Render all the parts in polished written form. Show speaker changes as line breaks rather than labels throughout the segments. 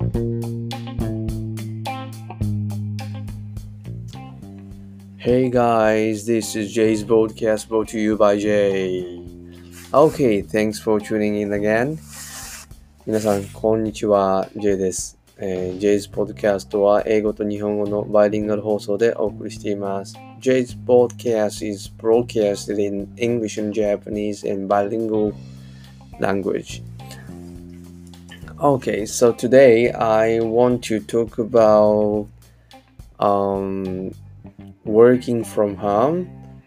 Hey guys, this is Jay's podcast brought to you by Jay. Okay, thanks for tuning in again. 皆さん、こんにちは。Jay です。Jay's podcast は英語と日本語のバイリンガル放送でお送りしています。Jay's podcast is broadcasted in English and Japanese and bilingual language. Okay, so today I want to talk about working from home,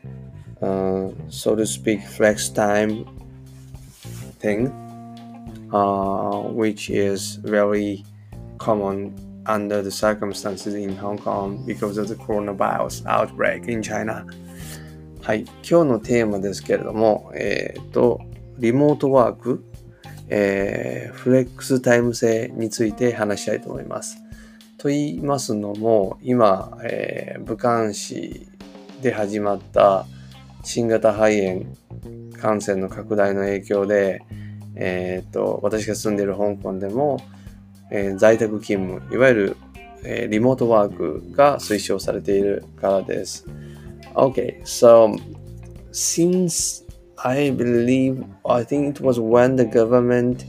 so to speak, flex time thing, which is very common under the circumstances in Hong Kong because of the coronavirus outbreak in China. はい、今日のテーマですけれども、リモートワーク、フレックスタイム制について話したいと思います。と言いますのも、今、武漢市で始まった新型肺炎感染の拡大の影響で、私が住んでいる香港でも、在宅勤務、いわゆる、リモートワークが推奨されているからです。Okay, so since I think it was when the government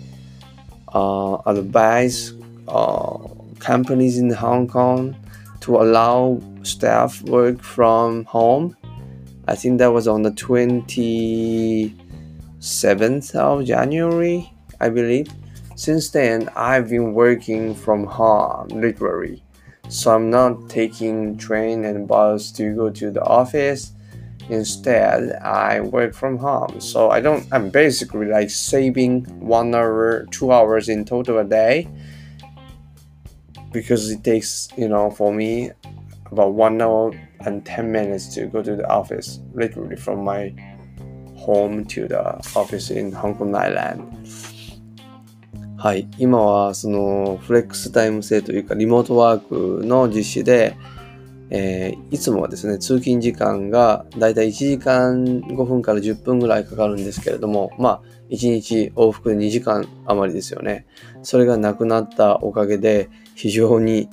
advised companies in Hong Kong to allow staff work from home. I think that was on the 27th of January, I believe. Since then, I've been working from home, literally. So I'm not taking train and bus to go to the office. Instead, I work from home. So I'm basically like saving 1 hour, 2 hours in total a day.Because it takes, for me, about 1 hour and 10 minutes to go to the office, literally from my home to the office in Hong Kong Island. はい、今はそのフレックスタイム制というかリモートワークの実施で、いつもはですね、通勤時間がだいたい1時間5分から10分ぐらいかかるんですけれども、1日往復で2時間余りですよね。それがなくなったおかげで非常に、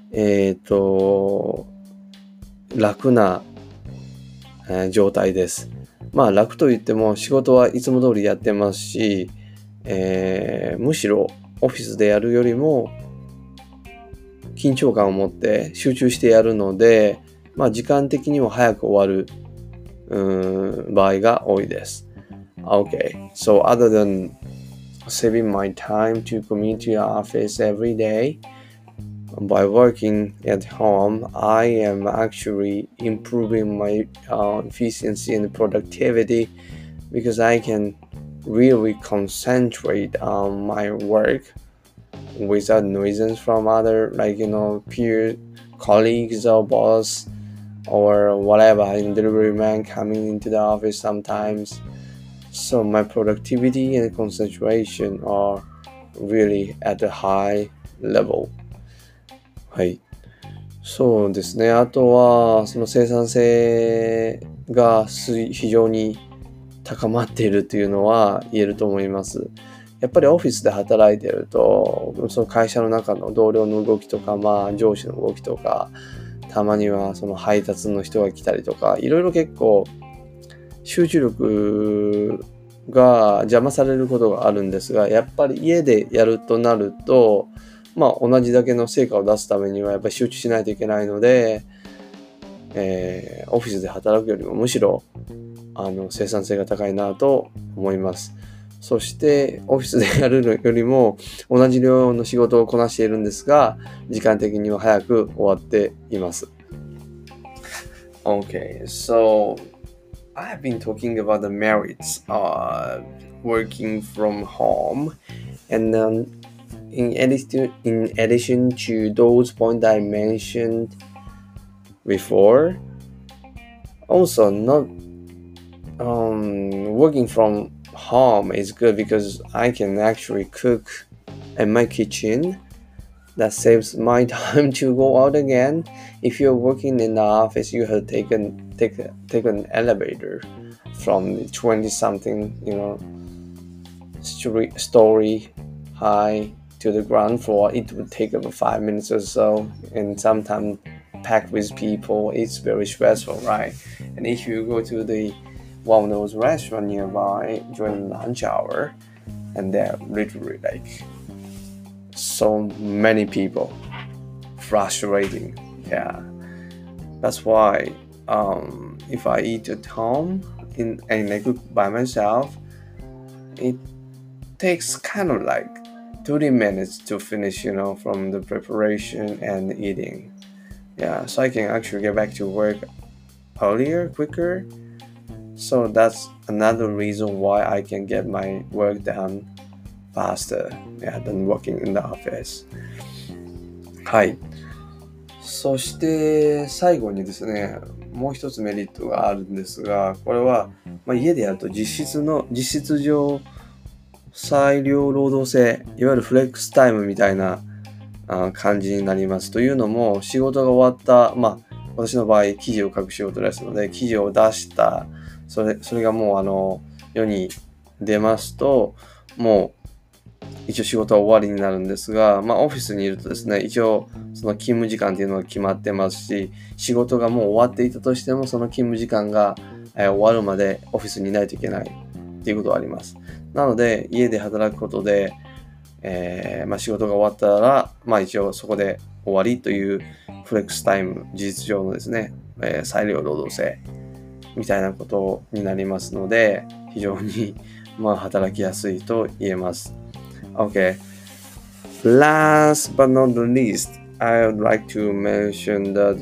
楽な、状態です。楽といっても仕事はいつも通りやってますし、むしろオフィスでやるよりも緊張感を持って集中してやるので、時間的にも早く終わる場合が多いです。Okay, so other than saving my time to commute to the office every day, by working at home, I am actually improving my efficiency and productivity because I can really concentrate on my work without noises from other, peer colleagues or boss or whatever, delivery man coming into the office sometimes. So my productivity and concentration are really at a high level. はい。そうですね。あとは、その生産性が非常に高まっているというのは言えると思います。やっぱりオフィスで働いていると、その会社の中の同僚の動きとか、上司の動きとか、たまにはその配達の人が来たりとか、いろいろ結構集中力が邪魔されることがあるんですが、やっぱり家でやるとなると、同じだけの成果を出すためにはやっぱり集中しないといけないので、オフィスで働くよりもむしろ生産性が高いなと思います。そしてオフィスでやるのよりも同じ量の仕事をこなしているんですが、時間的には早く終わっています。Okay, so I've been talking about the merits of working from home, and in addition to those points I mentioned before, also not working from home is good because I can actually cook in my kitchen. That saves my time to go out again. If you're working in the office, you have to take an elevator from the 20 something, story high to the ground floor, it would take about 5 minutes or so, and sometimes packed with people, it's very stressful, right? And if you go to the one of those restaurants nearby during lunch hour, and there are literally like so many people, frustrating. Yeah, that's why if I eat at home and I cook by myself, it takes kind of like 30 minutes to finish, from the preparation and eating. Yeah, so I can actually get back to work earlier, quicker. So that's another reason why I can get my work done faster, than working in the office. はい。そして最後にですね、もう一つメリットがあるんですが、これは、家でやると実質上裁量労働制、いわゆるフレックスタイムみたいな感じになります。というのも、仕事が終わった、私の場合記事を書く仕事ですので、記事を出した、それがもう世に出ますと、もう一応仕事は終わりになるんですが、オフィスにいるとですね、一応その勤務時間っていうのが決まってますし、仕事がもう終わっていたとしても、その勤務時間が終わるまでオフィスにいないといけないっていうことがあります。なので、家で働くことで、仕事が終わったら、一応そこで終わりというフレックスタイム、事実上のですね、裁量労働制みたいなことになりますので、非常に働きやすいと言えます。Okay. Last but not the least, I would like to mention that,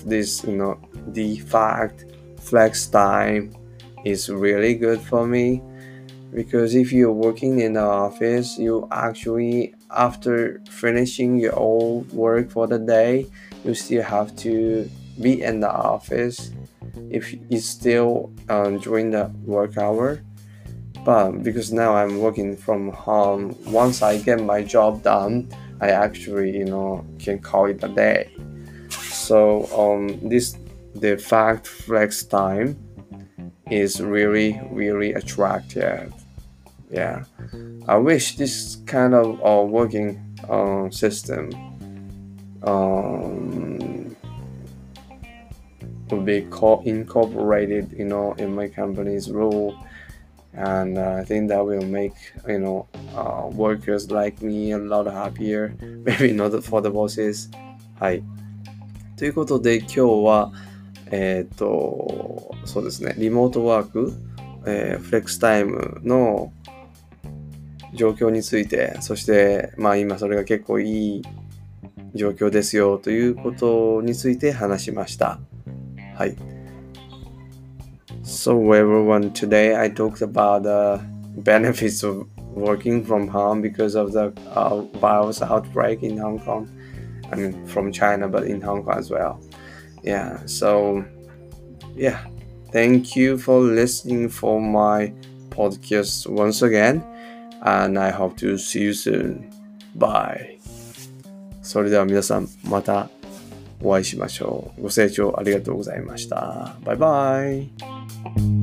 the fact flex time is really good for me, because if you're working in the office, you actually, after finishing your old work for the day, you still have to be in the office if it's still during the work hour. But because now I'm working from home, once I get my job done, I actually, can call it a day. So the fact flex time is really, really attractive. Yeah, I wish this kind of working system would be incorporated, in my company's rule. And I think that will make, workers like me a lot happier. Maybe not for the bosses. はい。ということで今日は、そうですね、リモートワーク、フレックスタイムの状況について、そして、今それが結構いい状況ですよということについて話しました。はい。So everyone, today I talked about the benefits of working from home because of the virus outbreak in Hong Kong. I mean, from China, but in Hong Kong as well. Yeah, so thank you for listening for my podcast once again, and I hope to see you soon. Bye. それでは皆さんまたお会いしましょう。ご清聴ありがとうございました。バイバイ。